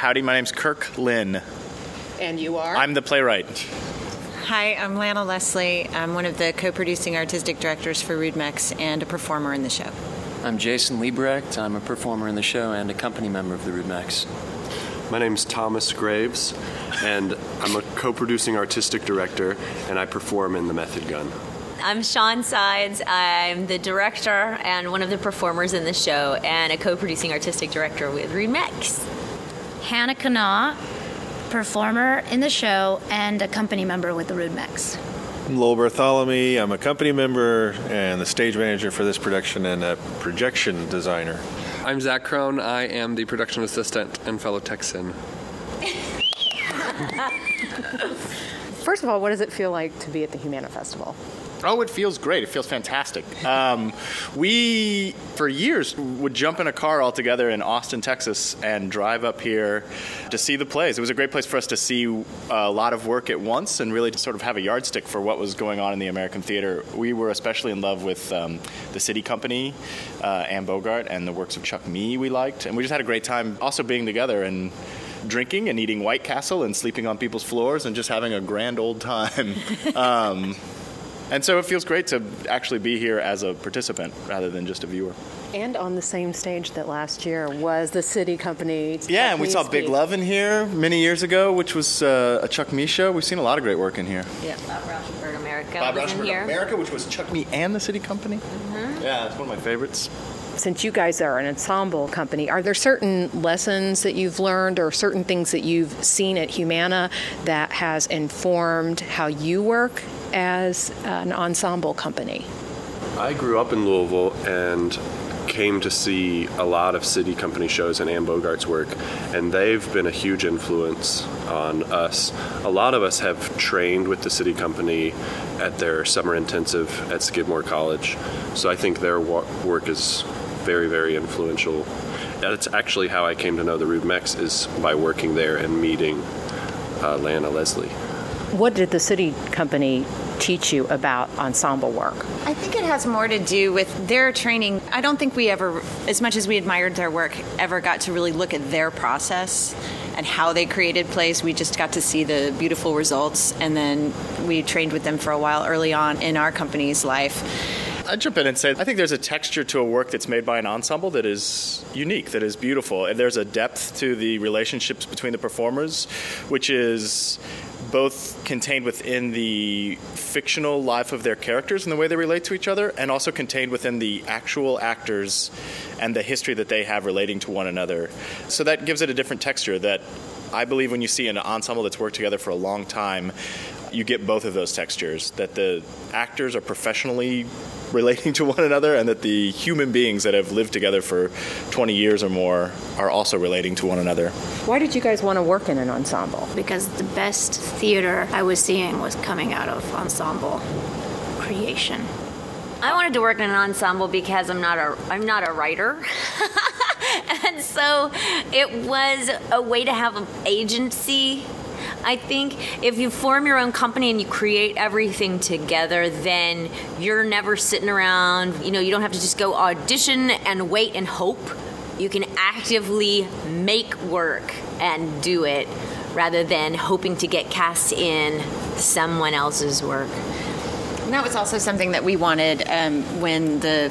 Howdy, my name's Kirk Lynn. And you are? I'm the playwright. Hi, I'm Lana Leslie. I'm one of the co-producing artistic directors for Rudmex and a performer in the show. I'm Jason Liebrecht. I'm a performer in the show and a company member of the Rudmex. My name's Thomas Graves, and I'm a co-producing artistic director, and I perform in The Method Gun. I'm Shawn Sides. I'm the director and one of the performers in the show and a co-producing artistic director with Rudmex. Hannah Kanaa, performer in the show and a company member with the Rudmex. I'm Lowell Bartholomew. I'm a company member and the stage manager for this production and a projection designer. I'm Zach Crone. I am the production assistant and fellow Texan. First of all, what does it feel like to be at the Humana Festival? Oh, it feels great. It feels fantastic. We, for years, would jump in a car all together in Austin, Texas, and drive up here to see the plays. It was a great place for us to see a lot of work at once and really to sort of have a yardstick for what was going on in the American theater. We were especially in love with the City Company, Anne Bogart, and the works of Chuck Mee we liked. And we just had a great time also being together and drinking and eating White Castle and sleeping on people's floors and just having a grand old time. And so it feels great to actually be here as a participant rather than just a viewer. And on the same stage that last year was the City Company. Yeah, and we saw Big Love in here many years ago, which was a Chuck Mee show. We've seen a lot of great work in here. Yeah, Bob Rauschenberg America Bob was in Rauschenberg here. America, which was Chuck Mee and the City Company. Mm-hmm. Yeah, it's one of my favorites. Since you guys are an ensemble company, are there certain lessons that you've learned or certain things that you've seen at Humana that has informed how you work as an ensemble company? I grew up in Louisville and came to see a lot of City Company shows and Anne Bogart's work, and they've been a huge influence on us. A lot of us have trained with the City Company at their summer intensive at Skidmore College, so I think their work is very, very influential. That's actually how I came to know the Rudmex, is by working there and meeting Lana Leslie. What did the City Company teach you about ensemble work? I think it has more to do with their training. I don't think we ever, as much as we admired their work, ever got to really look at their process and how they created plays. We just got to see the beautiful results, and then we trained with them for a while early on in our company's life. I'd jump in and say I think there's a texture to a work that's made by an ensemble that is unique, that is beautiful. And there's a depth to the relationships between the performers, which is both contained within the fictional life of their characters and the way they relate to each other, and also contained within the actual actors and the history that they have relating to one another. So that gives it a different texture that I believe when you see an ensemble that's worked together for a long time, you get both of those textures, that the actors are professionally relating to one another and that the human beings that have lived together for 20 years or more are also relating to one another. Why did you guys want to work in an ensemble? Because the best theater I was seeing was coming out of ensemble creation. I wanted to work in an ensemble because I'm not a writer. And so it was a way to have an agency. I think if you form your own company and you create everything together, then you're never sitting around. You don't have to just go audition and wait and hope. You can actively make work and do it rather than hoping to get cast in someone else's work. And that was also something that we wanted when the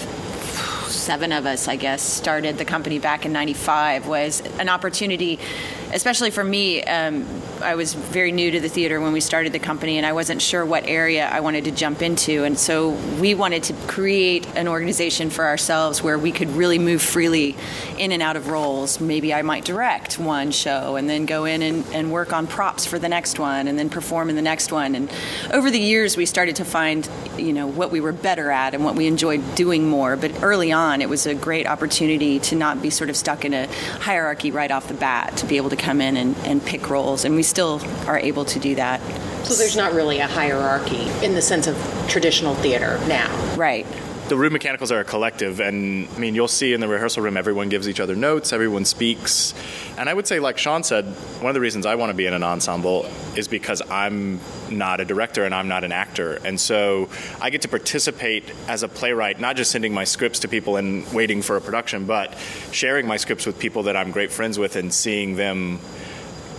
7 of us, I guess, started the company back in '95, was an opportunity, especially for me. I was very new to the theater when we started the company, and I wasn't sure what area I wanted to jump into. And so we wanted to create an organization for ourselves where we could really move freely in and out of roles. Maybe I might direct one show and then go in and work on props for the next one and then perform in the next one. And over the years, we started to find, what we were better at and what we enjoyed doing more. But early on, it was a great opportunity to not be sort of stuck in a hierarchy right off the bat, to be able to come in and pick roles. And we still are able to do that. So there's not really a hierarchy in the sense of traditional theater now. Right. The Room Mechanicals are a collective, and you'll see in the rehearsal room everyone gives each other notes, everyone speaks. And I would say, like Shawn said, one of the reasons I want to be in an ensemble is because I'm not a director and I'm not an actor. And so I get to participate as a playwright, not just sending my scripts to people and waiting for a production, but sharing my scripts with people that I'm great friends with and seeing them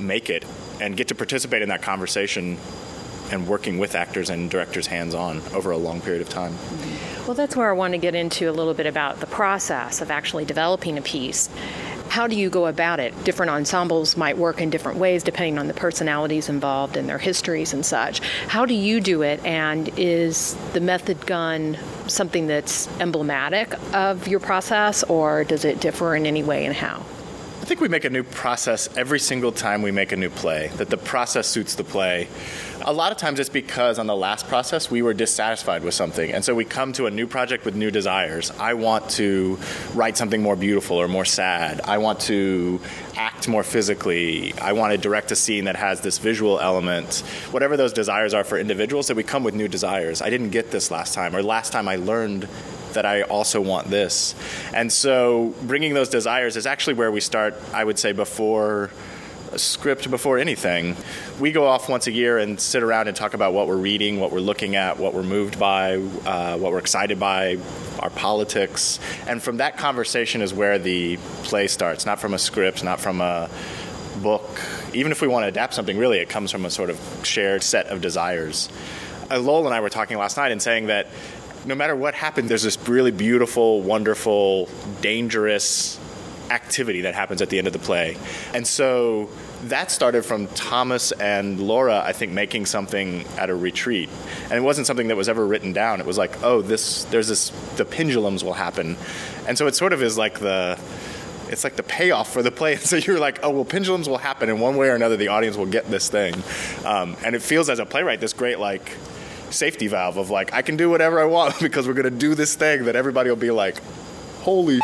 make it and get to participate in that conversation and working with actors and directors hands-on over a long period of time. Well, that's where I want to get into a little bit about the process of actually developing a piece. How do you go about it? Different ensembles might work in different ways depending on the personalities involved and their histories and such. How do you do it, and is the method gun something that's emblematic of your process, or does it differ in any way, and how? I think we make a new process every single time we make a new play, that the process suits the play. A lot of times it's because on the last process we were dissatisfied with something, and so we come to a new project with new desires. I want to write something more beautiful or more sad. I want to act more physically. I want to direct a scene that has this visual element. Whatever those desires are for individuals, that we come with new desires. I didn't get this last time, or last time I learned that I also want this. And so bringing those desires is actually where we start, I would say, before a script, before anything. We go off once a year and sit around and talk about what we're reading, what we're looking at, what we're moved by, what we're excited by, our politics. And from that conversation is where the play starts, not from a script, not from a book. Even if we want to adapt something, really, it comes from a sort of shared set of desires. Lowell and I were talking last night and saying that no matter what happens, there's this really beautiful, wonderful, dangerous activity that happens at the end of the play. And so that started from Thomas and Laura, I think, making something at a retreat. And it wasn't something that was ever written down. It was like, the pendulums will happen. And so it sort of is like it's like the payoff for the play. So you're like, oh, well, pendulums will happen in one way or another. The audience will get this thing. And it feels as a playwright, this great, like, safety valve of like, I can do whatever I want because we're going to do this thing that everybody will be like, holy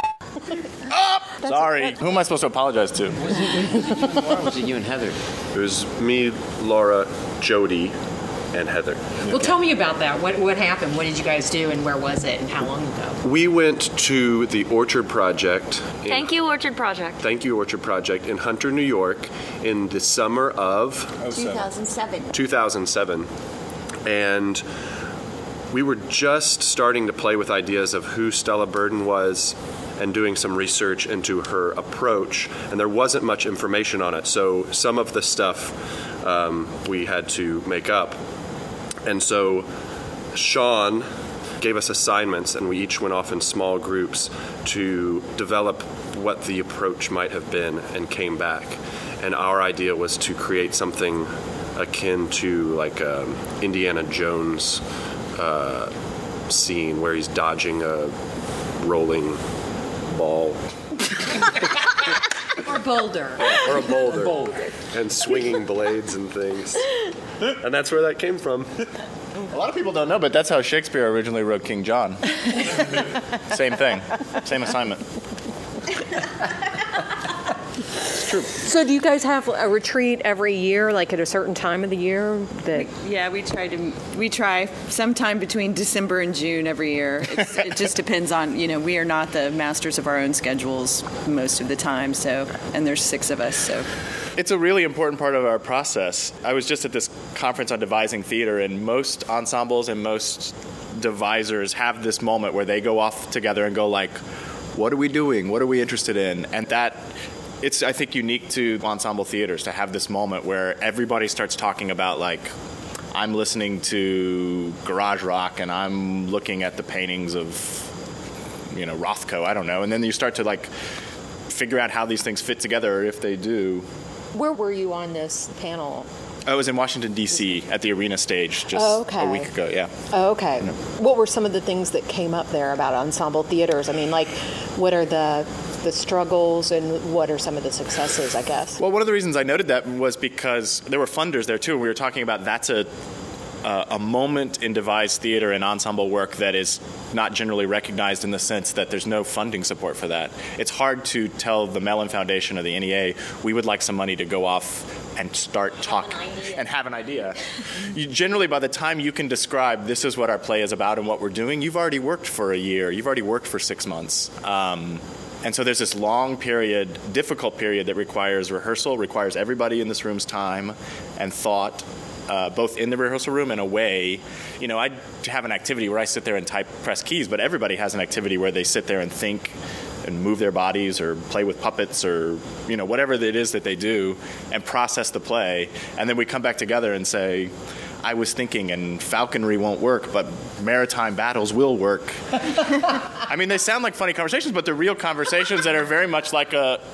sorry. Who am I supposed to apologize to? Was it you and Heather? It was me, Laura, Jody, and Heather. Well, tell me about that. What happened? What did you guys do, and where was it, and how long ago? We went to the Orchard Project. Thank you, Orchard Project. Thank you, Orchard Project, in Hunter, New York, in the summer of 2007. And we were just starting to play with ideas of who Stella Burden was and doing some research into her approach, and there wasn't much information on it, so some of the stuff we had to make up. And so Sean gave us assignments, and we each went off in small groups to develop what the approach might have been, and came back. And our idea was to create something akin to like Indiana Jones scene where he's dodging a rolling ball. Or boulder. Or a boulder. And swinging blades and things. And that's where that came from. A lot of people don't know, but that's how Shakespeare originally wrote King John. Same thing. Same assignment. It's true. So do you guys have a retreat every year, like at a certain time of the year? We try sometime between December and June every year. It just depends on, we are not the masters of our own schedules most of the time, and there's 6 of us, so. It's a really important part of our process. I was just at this conference on devising theater, and most ensembles and most devisers have this moment where they go off together and go like, what are we doing? What are we interested in? And that, it's, I think, unique to ensemble theaters to have this moment where everybody starts talking about, like, I'm listening to garage rock and I'm looking at the paintings of, Rothko, I don't know. And then you start to, like, figure out how these things fit together, or if they do. Where were you on this panel? I was in Washington, D.C. at the Arena stage just a week ago, yeah. Oh, okay. What were some of the things that came up there about ensemble theaters? I mean, like, what are the struggles and what are some of the successes, I guess? Well, one of the reasons I noted that was because there were funders there, too. We were talking about that's a moment in devised theater and ensemble work that is not generally recognized in the sense that there's no funding support for that. It's hard to tell the Mellon Foundation or the NEA, we would like some money to go off and start talking and have an idea. Generally, by the time you can describe this is what our play is about and what we're doing, you've already worked for a year. You've already worked for 6 months. And so there's this long period, difficult period that requires rehearsal, requires everybody in this room's time and thought, both in the rehearsal room and away. I have an activity where I sit there and press keys, but everybody has an activity where they sit there and think and move their bodies or play with puppets or, whatever it is that they do, and process the play. And then we come back together and say, I was thinking, and falconry won't work, but maritime battles will work. I mean, they sound like funny conversations, but they're real conversations that are very much like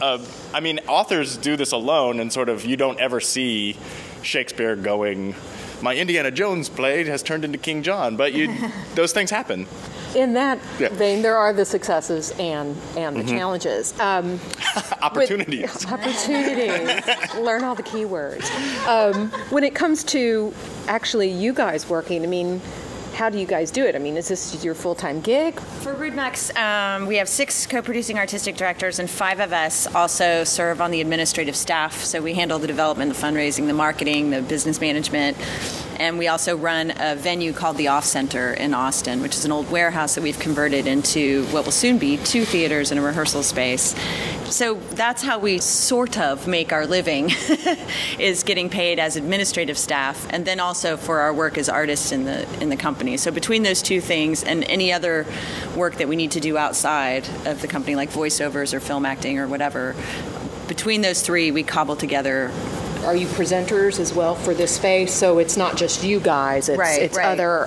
authors do this alone, and sort of you don't ever see Shakespeare going, my Indiana Jones play has turned into King John, but those things happen. In that vein, there are the successes and the challenges. Opportunities. Opportunities. Learn all the keywords. When it comes to actually you guys working, I mean, how do you guys do it? I mean, is this your full-time gig? For Rudemax, we have 6 co-producing artistic directors, and 5 of us also serve on the administrative staff. So we handle the development, the fundraising, the marketing, the business management. And we also run a venue called the Off Center in Austin, which is an old warehouse that we've converted into what will soon be 2 theaters and a rehearsal space. So that's how we sort of make our living, is getting paid as administrative staff, and then also for our work as artists in the company. So between those 2 things and any other work that we need to do outside of the company, like voiceovers or film acting or whatever, between those 3, we cobble together. Are you presenters as well for this space? So it's not just you guys; it's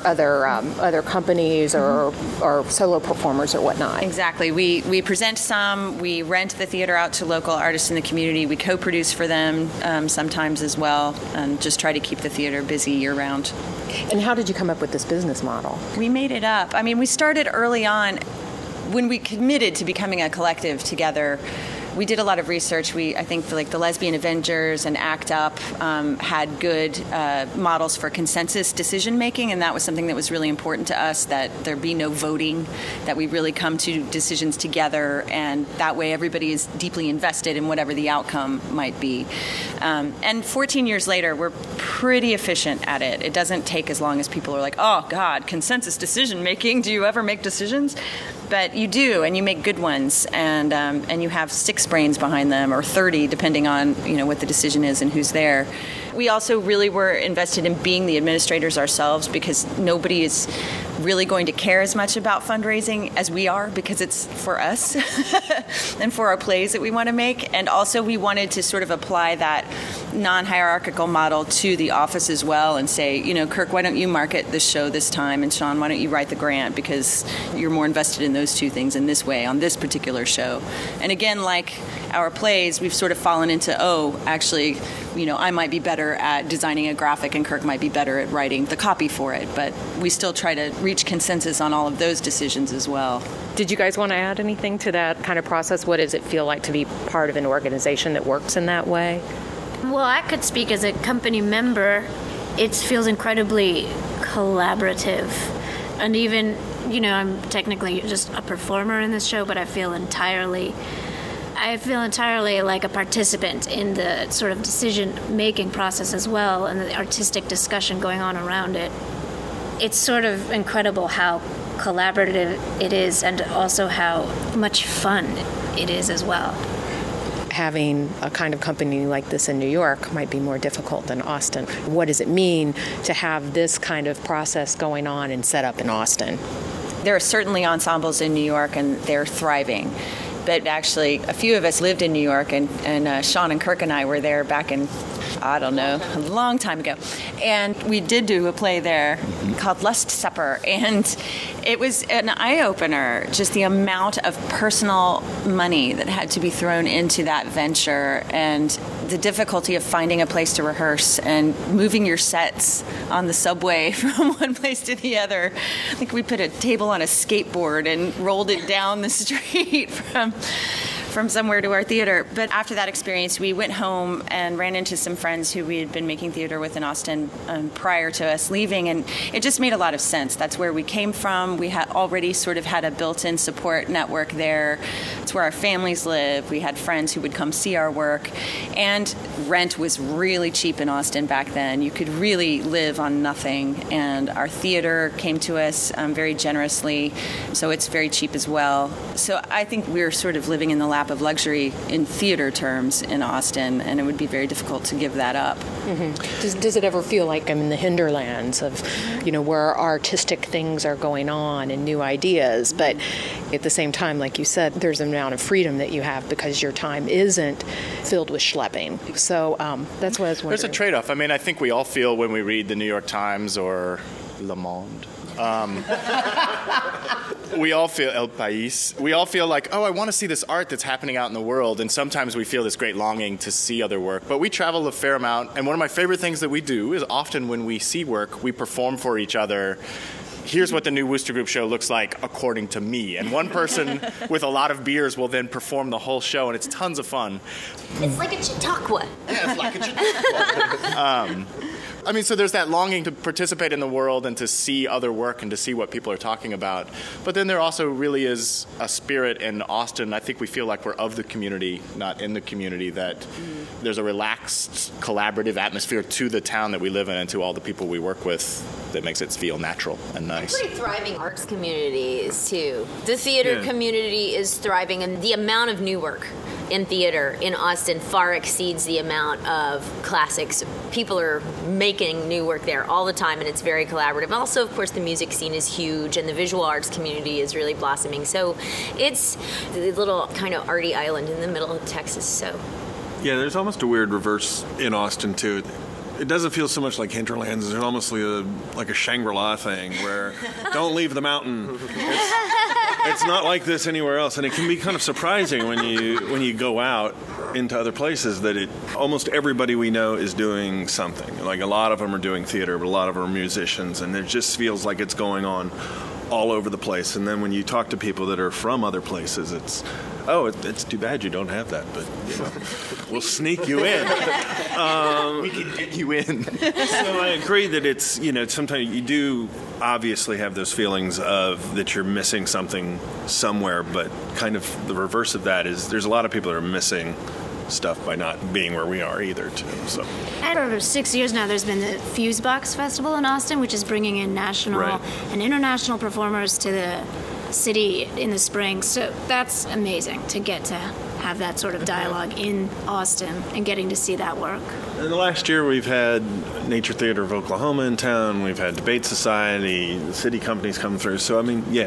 other companies or solo performers or whatnot. Exactly. We present some. We rent the theater out to local artists in the community. We co-produce for them sometimes as well, and just try to keep the theater busy year round. And how did you come up with this business model? We made it up. I mean, we started early on when we committed to becoming a collective together. We did a lot of research. I think like the Lesbian Avengers and ACT UP had good models for consensus decision making, and that was something that was really important to us, that there be no voting, that we really come to decisions together, and that way everybody is deeply invested in whatever the outcome might be. And 14 years later, we're pretty efficient at it. It doesn't take as long as people are like, oh, God, consensus decision making. Do you ever make decisions? But you do, and you make good ones, and you have 6 brains behind them, or 30, depending on what the decision is and who's there. We also really were invested in being the administrators ourselves, because nobody is really going to care as much about fundraising as we are, because it's for us and for our plays that we want to make. And also we wanted to sort of apply that non-hierarchical model to the office as well, and say, Kirk, why don't you market this show this time, and Sean, why don't you write the grant, because you're more invested in those 2 things in this way on this particular show. And again, like our plays, we've sort of fallen into, actually, I might be better at designing a graphic and Kirk might be better at writing the copy for it, but we still try to reach consensus on all of those decisions as well. Did you guys want to add anything to that kind of process? What does it feel like to be part of an organization that works in that way? Well, I could speak as a company member. It feels incredibly collaborative. And even, I'm technically just a performer in this show, but I feel entirely like a participant in the sort of decision-making process as well, and the artistic discussion going on around it. It's sort of incredible how collaborative it is, and also how much fun it is as well. Having a kind of company like this in New York might be more difficult than Austin. What does it mean to have this kind of process going on and set up in Austin? There are certainly ensembles in New York, and they're thriving. But actually, a few of us lived in New York, and Sean and Kirk and I were there back in, I don't know, a long time ago. And we did do a play there called Lust Supper, and it was an eye-opener, just the amount of personal money that had to be thrown into that venture, and the difficulty of finding a place to rehearse and moving your sets on the subway from one place to the other. I think we put a table on a skateboard and rolled it down the street from somewhere to our theater. But after that experience, we went home and ran into some friends who we had been making theater with in Austin prior to us leaving, and it just made a lot of sense. That's where we came from. We had already sort of had a built-in support network there. It's where our families live. We had friends who would come see our work, and rent was really cheap in Austin back then. You could really live on nothing, and our theater came to us very generously, so it's very cheap as well. So I think we're sort of living in the lap lap of luxury in theater terms in Austin, and it would be very difficult to give that up. Mm-hmm. Does it ever feel like I'm in the hinterlands of, where artistic things are going on and new ideas, but at the same time, like you said, there's an amount of freedom that you have because your time isn't filled with schlepping. So that's what I was wondering. There's a trade-off. I mean, I think we all feel when we read the New York Times or Le Monde. We all feel El País. We all feel like, I want to see this art that's happening out in the world. And sometimes we feel this great longing to see other work. But we travel a fair amount. And one of my favorite things that we do is often when we see work, we perform for each other. Here's what the new Wooster Group show looks like according to me. And one person with a lot of beers will then perform the whole show, and it's tons of fun. It's like a Chautauqua. Yeah, it's like a Chautauqua. So there's that longing to participate in the world and to see other work and to see what people are talking about. But then there also really is a spirit in Austin. I think we feel like we're of the community, not in the community, that there's a relaxed, collaborative atmosphere to the town that we live in and to all the people we work with that makes it feel natural and nice. Pretty thriving arts communities, too. The theater community is thriving, and the amount of new work in theater in Austin far exceeds the amount of classics. People are making new work there all the time, and it's very collaborative. Also, of course, the music scene is huge, and the visual arts community is really blossoming. So it's the little kind of arty island in the middle of Texas. So yeah, there's almost a weird reverse in Austin, too. It doesn't feel so much like hinterlands. There's almost like a Shangri-La thing where don't leave the mountain. It's not like this anywhere else, and it can be kind of surprising when you go out into other places that almost everybody we know is doing something. Like a lot of them are doing theater, but a lot of them are musicians, and it just feels like it's going on all over the place. And then when you talk to people that are from other places, it's too bad you don't have that, but we'll sneak you in. We can get you in. So I agree that it's, sometimes you do obviously have those feelings of that you're missing something somewhere, but kind of the reverse of that is there's a lot of people that are missing stuff by not being where we are either, too. So I don't know, 6 years now, there's been the Fusebox Festival in Austin, which is bringing in national and international performers to the city in the spring. So that's amazing to get to have that sort of dialogue in Austin and getting to see that work. In the last year, we've had Nature Theater of Oklahoma in town. We've had Debate Society, the city companies come through. So,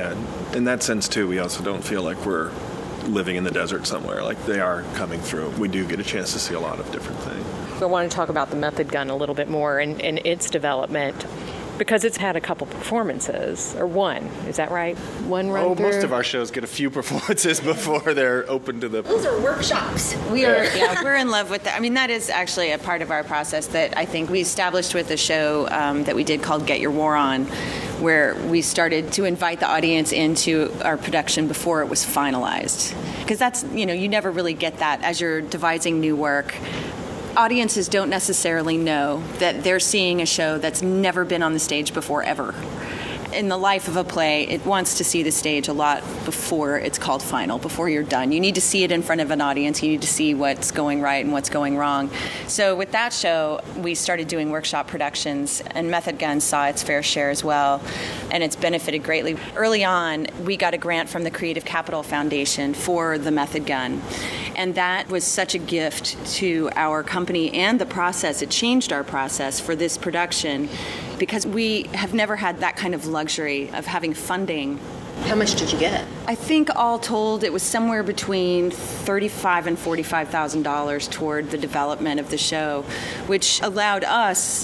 in that sense, too, we also don't feel like we're living in the desert somewhere. Like, they are coming through. We do get a chance to see a lot of different things. I want to talk about the Method Gun a little bit more and its development, because it's had a couple performances, or one. Is that right? One run through? Most of our shows get a few performances before they're open to the... Those are workshops. We're in love with that. I mean, that is actually a part of our process that I think we established with a show that we did called Get Your War On, where we started to invite the audience into our production before it was finalized. Because that's, you never really get that as you're devising new work. Audiences don't necessarily know that they're seeing a show that's never been on the stage before, ever. In the life of a play, it wants to see the stage a lot before it's called final, before you're done. You need to see it in front of an audience. You need to see what's going right and what's going wrong. So with that show, we started doing workshop productions, and Method Gun saw its fair share as well, and it's benefited greatly. Early on, we got a grant from the Creative Capital Foundation for the Method Gun, and that was such a gift to our company and the process. It changed our process for this production, because we have never had that kind of luxury of having funding. How much did you get? I think all told it was somewhere between $35,000 and $45,000 toward the development of the show, which allowed us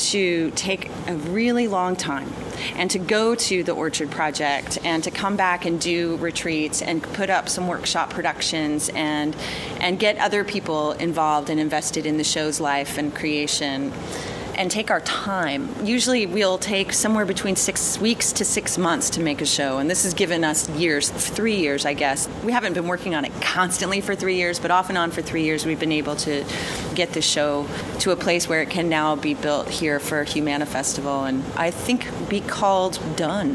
to take a really long time and to go to the Orchard Project and to come back and do retreats and put up some workshop productions and get other people involved and invested in the show's life and creation. And take our time. Usually we'll take somewhere between 6 weeks to 6 months to make a show, and this has given us 3 years, I guess. We haven't been working on it constantly for 3 years, but off and on for 3 years we've been able to get the show to a place where it can now be built here for Humana Festival, and I think be called Done.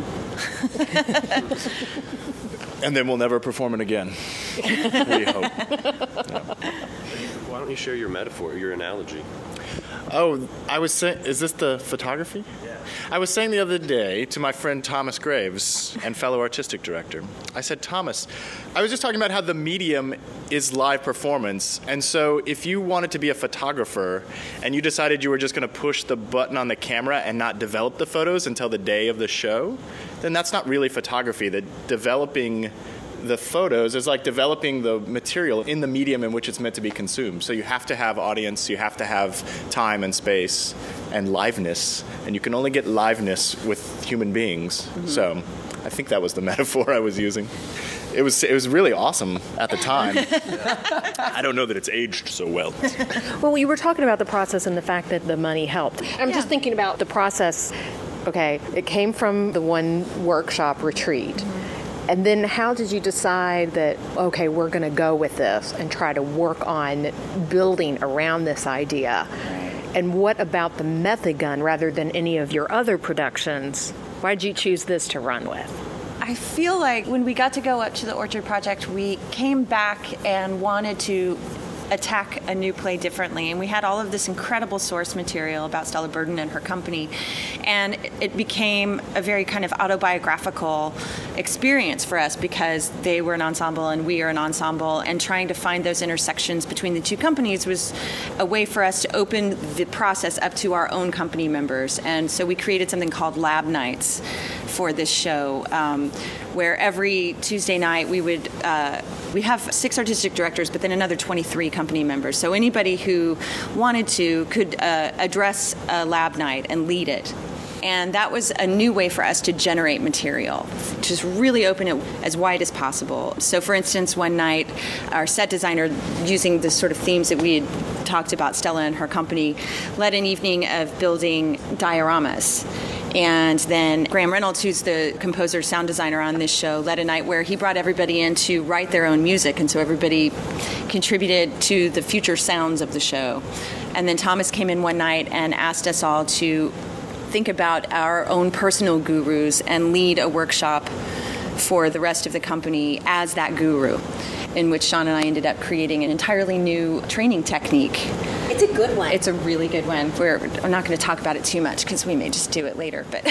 And then we'll never perform it again. We hope. Yeah. Why don't you share your metaphor, your analogy? Oh, I was saying, is this the photography? Yeah. I was saying the other day to my friend Thomas Graves and fellow artistic director, I said, Thomas, I was just talking about how the medium is live performance, and so if you wanted to be a photographer and you decided you were just going to push the button on the camera and not develop the photos until the day of the show, then that's not really photography. That developing the photos is like developing the material in the medium in which it's meant to be consumed. So you have to have audience, you have to have time and space and liveness, and you can only get liveness with human beings. Mm-hmm. So I think that was the metaphor I was using. It was really awesome at the time. I don't know that it's aged so well. Well, you were talking about the process and the fact that the money helped. I'm just thinking about the process. Okay, it came from the one workshop retreat. Mm-hmm. And then how did you decide that, okay, we're going to go with this and try to work on building around this idea? Right. And what about the Method Gun rather than any of your other productions? Why did you choose this to run with? I feel like when we got to go up to the Orchard Project, we came back and wanted to attack a new play differently, and we had all of this incredible source material about Stella Burden and her company, and it became a very kind of autobiographical experience for us because they were an ensemble and we are an ensemble, and trying to find those intersections between the two companies was a way for us to open the process up to our own company members. And so we created something called Lab Nights for this show, where every Tuesday night we have 6 artistic directors, but then another 23 company members. So anybody who wanted to could address a lab night and lead it. And that was a new way for us to generate material, just really open it as wide as possible. So for instance, one night, our set designer, using the sort of themes that we had talked about, Stella and her company, led an evening of building dioramas. And then Graham Reynolds, who's the composer, sound designer on this show, led a night where he brought everybody in to write their own music. And so everybody contributed to the future sounds of the show. And then Thomas came in one night and asked us all to think about our own personal gurus and lead a workshop for the rest of the company as that guru, in which Sean and I ended up creating an entirely new training technique. It's a good one. It's a really good one. I'm not going to talk about it too much because we may just do it later. But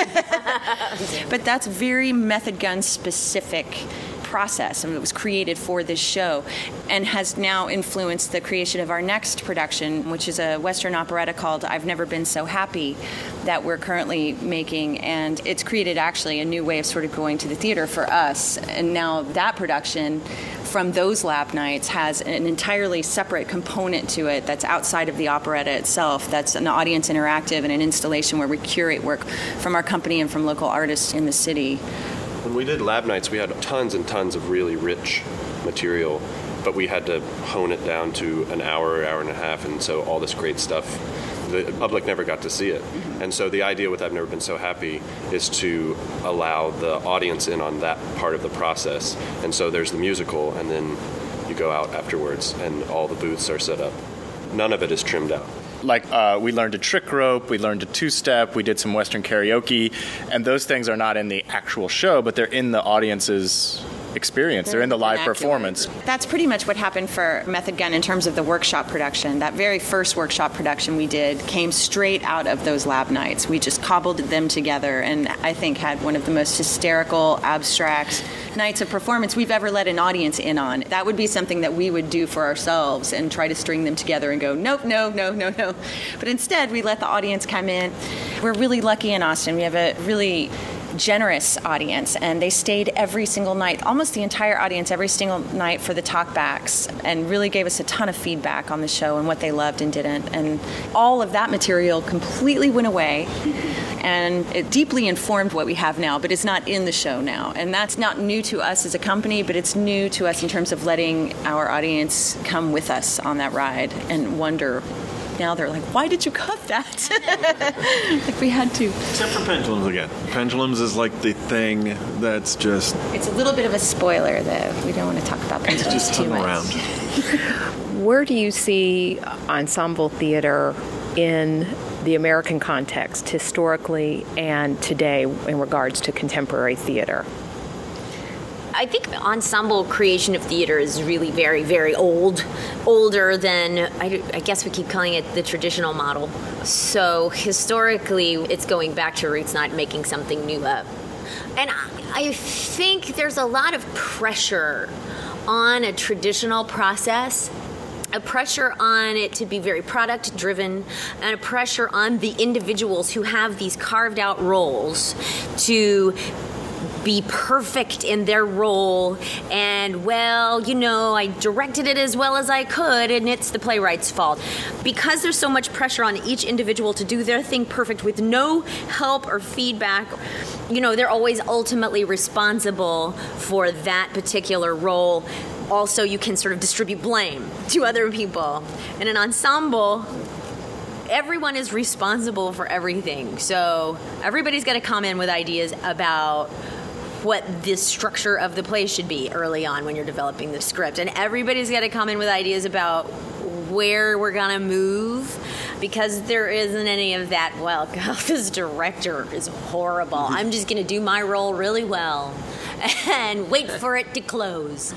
but that's very Method Gun specific process, and it was created for this show and has now influenced the creation of our next production, which is a Western operetta called I've Never Been So Happy that we're currently making. And it's created actually a new way of sort of going to the theater for us. And now that production from those lab nights has an entirely separate component to it that's outside of the operetta itself. That's an audience interactive and an installation where we curate work from our company and from local artists in the city. When we did lab nights, we had tons and tons of really rich material, but we had to hone it down to an hour and a half, and so all this great stuff, the public never got to see it. Mm-hmm. And so the idea with I've Never Been So Happy is to allow the audience in on that part of the process. And so there's the musical, and then you go out afterwards, and all the booths are set up. None of it is trimmed out. Like we learned a trick rope, we learned a two-step, we did some Western karaoke, and those things are not in the actual show, but they're in the audience's experience. They're in the live performance. That's pretty much what happened for Method Gun in terms of the workshop production. That very first workshop production we did came straight out of those lab nights. We just cobbled them together and I think had one of the most hysterical, abstract nights of performance we've ever let an audience in on. That would be something that we would do for ourselves and try to string them together and go, nope, no. But instead, we let the audience come in. We're really lucky in Austin. We have a really generous audience, and they stayed every single night, almost the entire audience every single night for the talkbacks, and really gave us a ton of feedback on the show and what they loved and didn't. And all of that material completely went away, and it deeply informed what we have now, but it's not in the show now. And that's not new to us as a company, but it's new to us in terms of letting our audience come with us on that ride and wonder. Now they're like, why did you cut that? Like we had to. Except for Pendulums again. Pendulums is like the thing that's just... It's a little bit of a spoiler, though. We don't want to talk about Pendulums just too much. Around. Where do you see ensemble theater in the American context, historically and today, in regards to contemporary theater? I think ensemble creation of theater is really very, very older than, I guess we keep calling it the traditional model. So historically, it's going back to roots, not making something new up. And I think there's a lot of pressure on a traditional process, a pressure on it to be very product driven, and a pressure on the individuals who have these carved out roles to be perfect in their role, and well, I directed it as well as I could, and it's the playwright's fault. Because there's so much pressure on each individual to do their thing perfect with no help or feedback, they're always ultimately responsible for that particular role. Also, you can sort of distribute blame to other people. In an ensemble, everyone is responsible for everything. So everybody's got to come in with ideas about what the structure of the play should be early on when you're developing the script. And everybody's got to come in with ideas about where we're going to move, because there isn't any of that, well, God, this director is horrible. I'm just going to do my role really well and wait for it to close.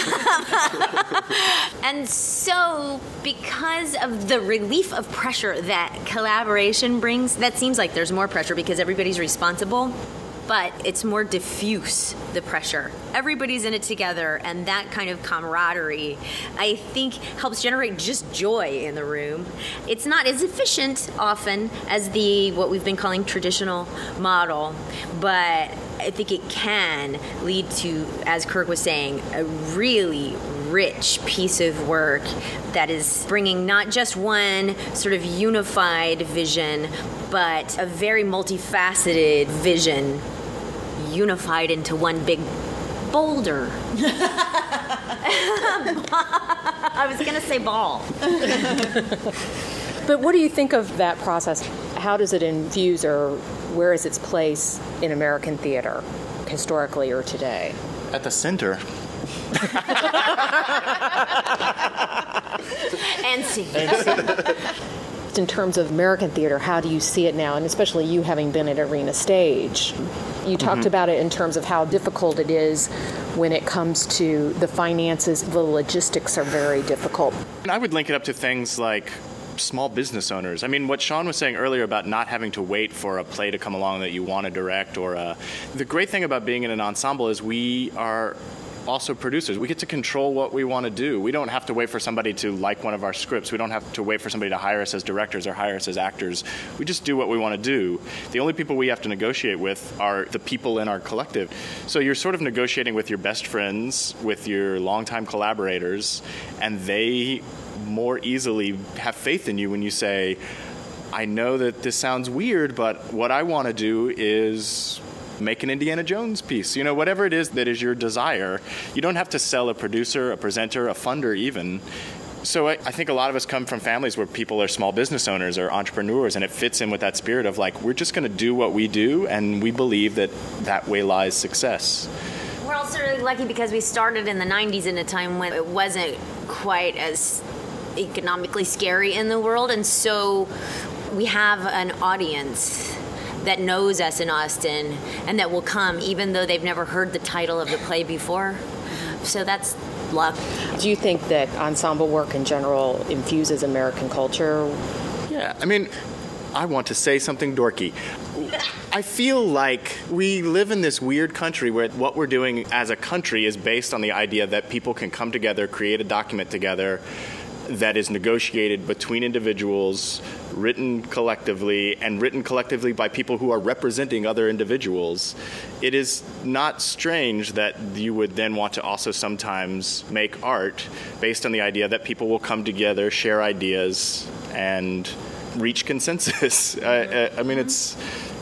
And so, because of the relief of pressure that collaboration brings, that seems like there's more pressure because everybody's responsible. But it's more diffuse, the pressure. Everybody's in it together, and that kind of camaraderie, I think, helps generate just joy in the room. It's not as efficient often as what we've been calling traditional model, but I think it can lead to, as Kirk was saying, a really rich piece of work that is bringing not just one sort of unified vision, but a very multifaceted vision unified into one big boulder. I was going to say ball. But what do you think of that process? How does it infuse, or where is its place in American theater, historically or today? At the center. And see. In terms of American theater, how do you see it now? And especially you having been at Arena Stage. You talked about it in terms of how difficult it is when it comes to the finances. The logistics are very difficult. And I would link it up to things like small business owners. I mean, what Sean was saying earlier about not having to wait for a play to come along that you want to direct, or the great thing about being in an ensemble is we are also producers. We get to control what we want to do. We don't have to wait for somebody to like one of our scripts. We don't have to wait for somebody to hire us as directors or hire us as actors. We just do what we want to do. The only people we have to negotiate with are the people in our collective. So you're sort of negotiating with your best friends, with your longtime collaborators, and they more easily have faith in you when you say, I know that this sounds weird, but what I want to do is make an Indiana Jones piece. Whatever it is that is your desire. You don't have to sell a producer, a presenter, a funder even. So I think a lot of us come from families where people are small business owners or entrepreneurs, and it fits in with that spirit of we're just going to do what we do, and we believe that way lies success. We're also really lucky because we started in the 90s in a time when it wasn't quite as economically scary in the world, and so we have an audience that knows us in Austin and that will come even though they've never heard the title of the play before. So that's luck. Do you think that ensemble work in general infuses American culture? Yeah, I mean, I want to say something dorky. I feel like we live in this weird country where what we're doing as a country is based on the idea that people can come together, create a document together that is negotiated between individuals, written collectively by people who are representing other individuals. It is not strange that you would then want to also sometimes make art based on the idea that people will come together, share ideas, and reach consensus. I mean, it's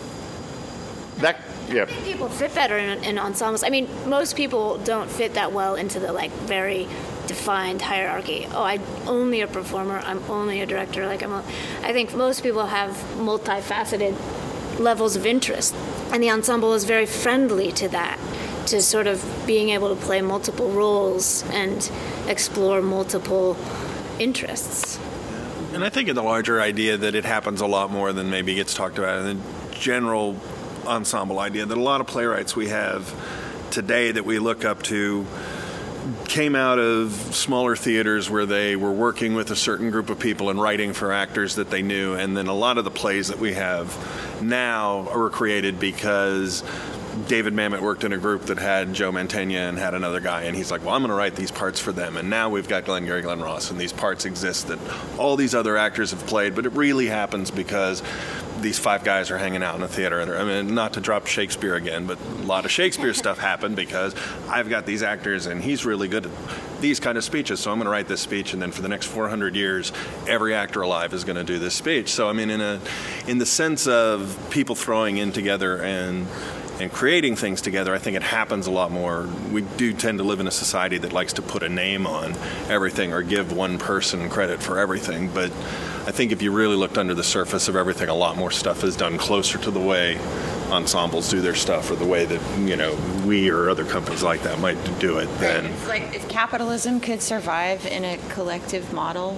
that. Yeah. I think people fit better in ensembles. I mean, most people don't fit that well into the very defined hierarchy. Oh, I'm only a performer. I'm only a director. I think most people have multifaceted levels of interest, and the ensemble is very friendly to that, to sort of being able to play multiple roles and explore multiple interests. And I think in the larger idea that it happens a lot more than maybe gets talked about in the general ensemble idea, that a lot of playwrights we have today that we look up to came out of smaller theaters where they were working with a certain group of people and writing for actors that they knew. And then a lot of the plays that we have now were created because David Mamet worked in a group that had Joe Mantegna and had another guy, and he's like, well, I'm going to write these parts for them. And now we've got Glengarry Glen Ross, and these parts exist that all these other actors have played, but it really happens because these 5 guys are hanging out in a theater. I mean, not to drop Shakespeare again, but a lot of Shakespeare stuff happened because I've got these actors, and he's really good at these kind of speeches, so I'm going to write this speech, and then for the next 400 years, every actor alive is going to do this speech. So, I mean, in the sense of people throwing in together and creating things together, I think it happens a lot more. We do tend to live in a society that likes to put a name on everything or give one person credit for everything. But I think if you really looked under the surface of everything, a lot more stuff is done closer to the way ensembles do their stuff or the way that, you know, we or other companies like that might do it. Then it's like if capitalism could survive in a collective model,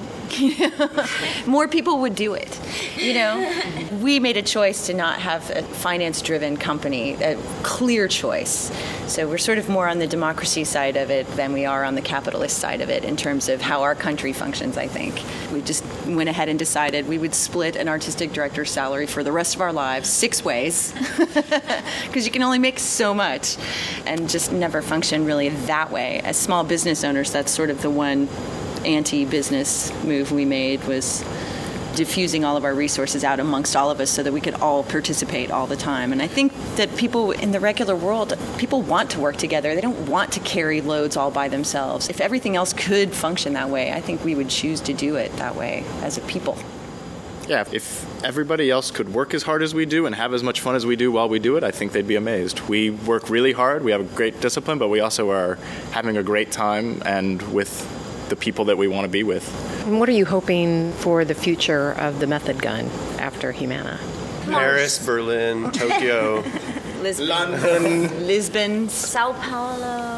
more people would do it. You know, we made a choice to not have a finance-driven company, a clear choice. So we're sort of more on the democracy side of it than we are on the capitalist side of it in terms of how our country functions, I think. We just went ahead and decided we would split an artistic director's salary for the rest of our lives 6 ways, because you can only make so much, and just never function really that way. As small business owners, that's sort of the one anti-business move we made, was diffusing all of our resources out amongst all of us so that we could all participate all the time. And I think that people in the regular world, people want to work together. They don't want to carry loads all by themselves. If everything else could function that way, I think we would choose to do it that way as a people. Yeah, if everybody else could work as hard as we do and have as much fun as we do while we do it, I think they'd be amazed. We work really hard, we have a great discipline, but we also are having a great time and with the people that we want to be with. And what are you hoping for the future of the Method Gun after Humana? Paris, Berlin, Tokyo, Lisbon. London, Lisbon. Sao Paulo,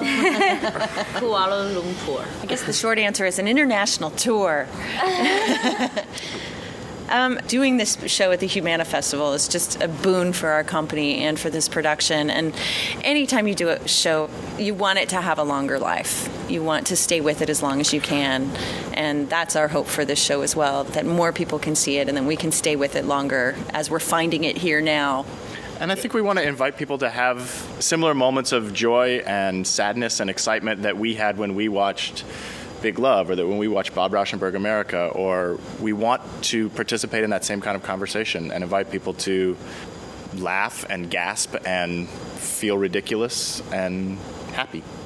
Kuala Lumpur. I guess the short answer is an international tour. Doing this show at the Humana Festival is just a boon for our company and for this production. And anytime you do a show, you want it to have a longer life. You want to stay with it as long as you can. And that's our hope for this show as well, that more people can see it and then we can stay with it longer as we're finding it here now. And I think we want to invite people to have similar moments of joy and sadness and excitement that we had when we watched Big Love, or that when we watch Bob Rauschenberg America, or we want to participate in that same kind of conversation and invite people to laugh and gasp and feel ridiculous and happy.